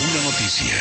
Una noticia.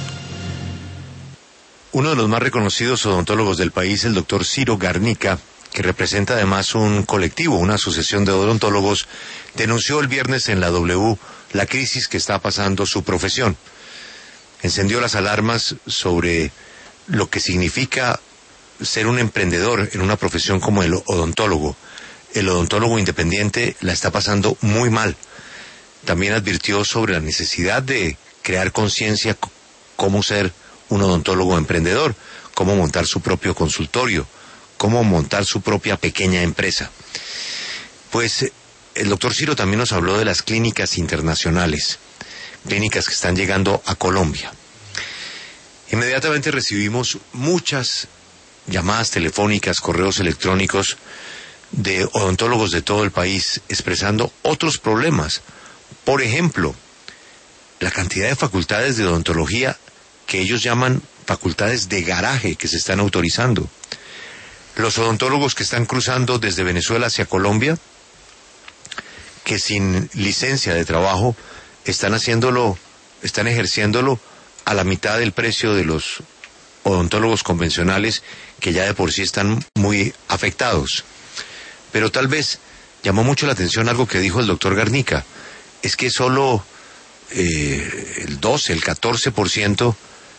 Uno de los más reconocidos odontólogos del país, el doctor Ciro Garnica, que representa además un colectivo, una asociación de odontólogos, denunció el viernes en la W la crisis que está pasando su profesión. Encendió las alarmas sobre lo que significa ser un emprendedor en una profesión como el odontólogo. El odontólogo independiente la está pasando muy mal. También advirtió sobre la necesidad de crear conciencia cómo ser un odontólogo emprendedor, cómo montar su propio consultorio, cómo montar su propia pequeña empresa. Pues el doctor Ciro también nos habló de las clínicas internacionales, clínicas que están llegando a Colombia. Inmediatamente recibimos muchas llamadas telefónicas, correos electrónicos de odontólogos de todo el país expresando otros problemas. Por ejemplo, la cantidad de facultades de odontología que ellos llaman facultades de garaje que se están autorizando. Los odontólogos que están cruzando desde Venezuela hacia Colombia, que sin licencia de trabajo están ejerciéndolo a la mitad del precio de los odontólogos convencionales, que ya de por sí están muy afectados. Pero tal vez llamó mucho la atención algo que dijo el doctor Garnica, es que solo el 12, el 14%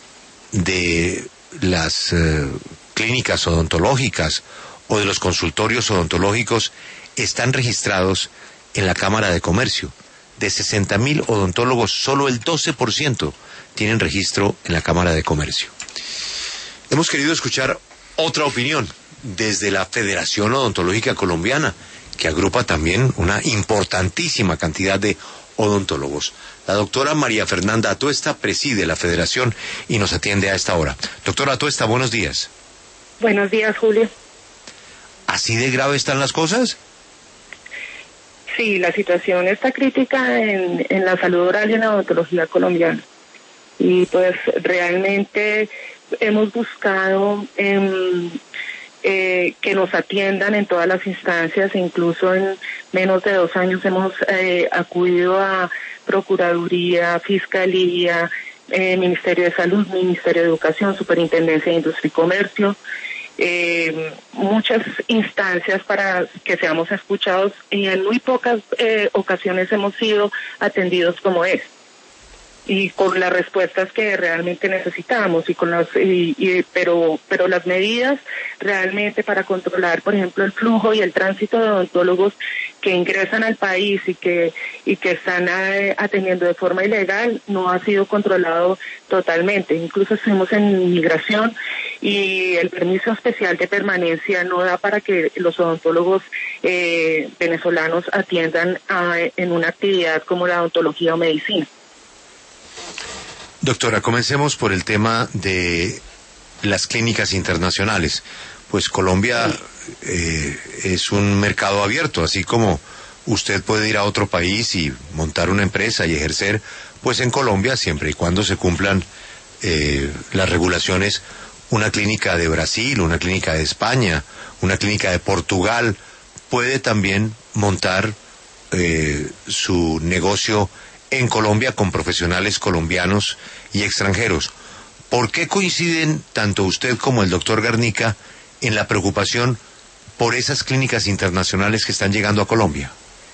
de las clínicas odontológicas o de los consultorios odontológicos están registrados en la Cámara de Comercio. De 60,000 odontólogos, solo el 12% tienen registro en la Cámara de Comercio. Hemos querido escuchar otra opinión desde la Federación Odontológica Colombiana, que agrupa también una importantísima cantidad de odontólogos. La doctora María Fernanda Atuesta preside la federación y nos atiende a esta hora. Doctora Atuesta, buenos días. Buenos días, Julio. ¿Así de grave están las cosas? Sí, la situación está crítica en la salud oral y en la odontología colombiana. Y pues realmente hemos buscado que nos atiendan en todas las instancias, e incluso en menos de 2 años hemos acudido a Procuraduría, Fiscalía, Ministerio de Salud, Ministerio de Educación, Superintendencia de Industria y Comercio, muchas instancias para que seamos escuchados, y en muy pocas ocasiones hemos sido atendidos como es, y con las respuestas que realmente necesitamos, y con las pero las medidas realmente para controlar, por ejemplo, el flujo y el tránsito de odontólogos que ingresan al país y que están atendiendo de forma ilegal, no ha sido controlado totalmente. Incluso estuvimos en migración y el permiso especial de permanencia no da para que los odontólogos venezolanos atiendan en una actividad como la odontología o medicina. Doctora, comencemos por el tema de las clínicas internacionales. Pues Colombia es un mercado abierto, así como usted puede ir a otro país y montar una empresa y ejercer, pues en Colombia, siempre y cuando se cumplan las regulaciones, una clínica de Brasil, una clínica de España, una clínica de Portugal, puede también montar su negocio en Colombia con profesionales colombianos y extranjeros. ¿Por qué coinciden tanto usted como el doctor Garnica en la preocupación por esas clínicas internacionales que están llegando a Colombia?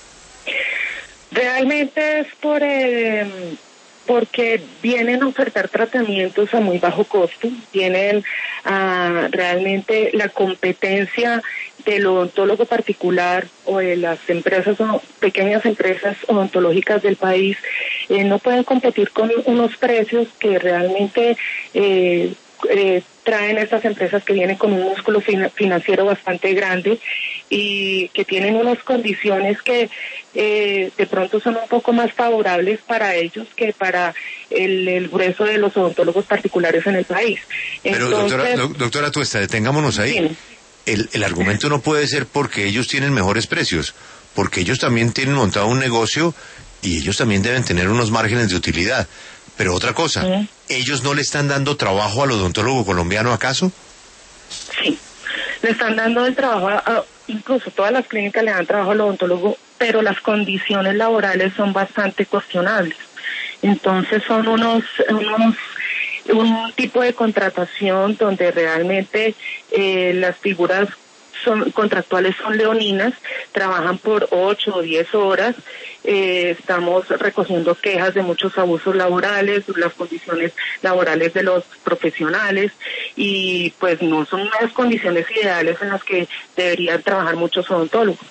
Realmente es porque vienen a ofertar tratamientos a muy bajo costo, vienen a realmente la competencia del odontólogo particular o de las empresas o pequeñas empresas odontológicas del país, no pueden competir con unos precios que realmente traen estas empresas que vienen con un músculo financiero bastante grande y que tienen unas condiciones que de pronto son un poco más favorables para ellos que para el grueso de los odontólogos particulares en el país. Pero doctora Atuesta, detengámonos ahí. Sí. El argumento no puede ser porque ellos tienen mejores precios, porque ellos también tienen montado un negocio y ellos también deben tener unos márgenes de utilidad. Pero otra cosa, ¿ellos no le están dando trabajo al odontólogo colombiano acaso? Sí, le están dando el trabajo, incluso todas las clínicas le dan trabajo al odontólogo, pero las condiciones laborales son bastante cuestionables. Entonces son un tipo de contratación donde realmente las figuras contractuales son leoninas, trabajan por 8 o 10 horas, estamos recogiendo quejas de muchos abusos laborales, las condiciones laborales de los profesionales, y pues no son unas condiciones ideales en las que deberían trabajar muchos odontólogos.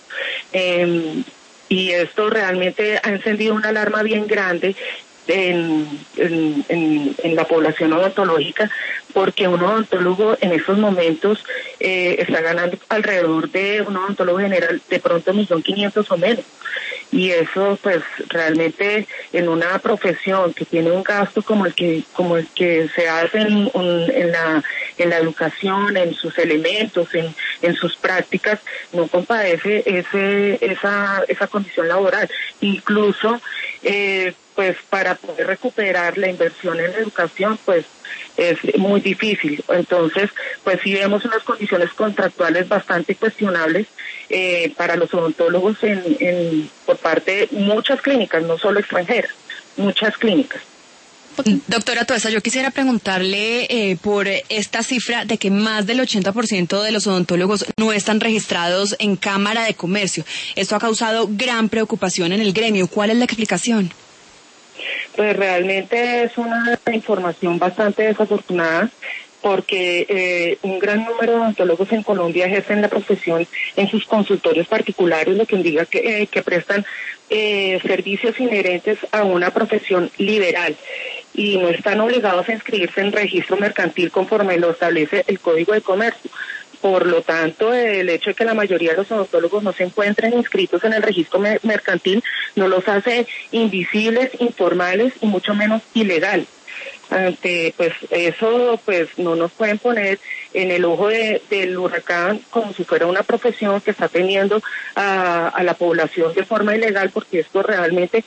Y esto realmente ha encendido una alarma bien grande en la población odontológica, porque un odontólogo en estos momentos está ganando alrededor de un odontólogo general de pronto 1.500.000 o menos, y eso pues realmente en una profesión que tiene un gasto como el que se hace en la educación, en sus elementos, en sus prácticas, no compadece esa condición laboral. Incluso pues para poder recuperar la inversión en la educación, pues es muy difícil. Entonces, pues sí vemos unas condiciones contractuales bastante cuestionables para los odontólogos por parte de muchas clínicas, no solo extranjeras, muchas clínicas. Doctora Tuesta, yo quisiera preguntarle por esta cifra de que más del 80% de los odontólogos no están registrados en Cámara de Comercio. Esto ha causado gran preocupación en el gremio. ¿Cuál es la explicación? Pues realmente es una información bastante desafortunada, porque un gran número de odontólogos en Colombia ejercen la profesión en sus consultorios particulares, lo que indica que prestan servicios inherentes a una profesión liberal y no están obligados a inscribirse en registro mercantil conforme lo establece el Código de Comercio. Por lo tanto, el hecho de que la mayoría de los odontólogos no se encuentren inscritos en el registro mercantil no los hace invisibles, informales y mucho menos ilegales. Ante pues eso, pues no nos pueden poner en el ojo del huracán como si fuera una profesión que está teniendo a la población de forma ilegal, porque esto realmente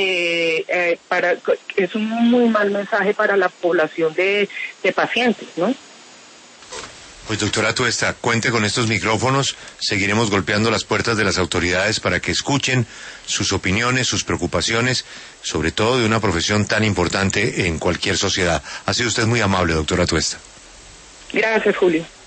es un muy mal mensaje para la población de pacientes, ¿no? Pues doctora Tuesta, cuente con estos micrófonos, seguiremos golpeando las puertas de las autoridades para que escuchen sus opiniones, sus preocupaciones, sobre todo de una profesión tan importante en cualquier sociedad. Ha sido usted muy amable, doctora Tuesta. Gracias, Julio.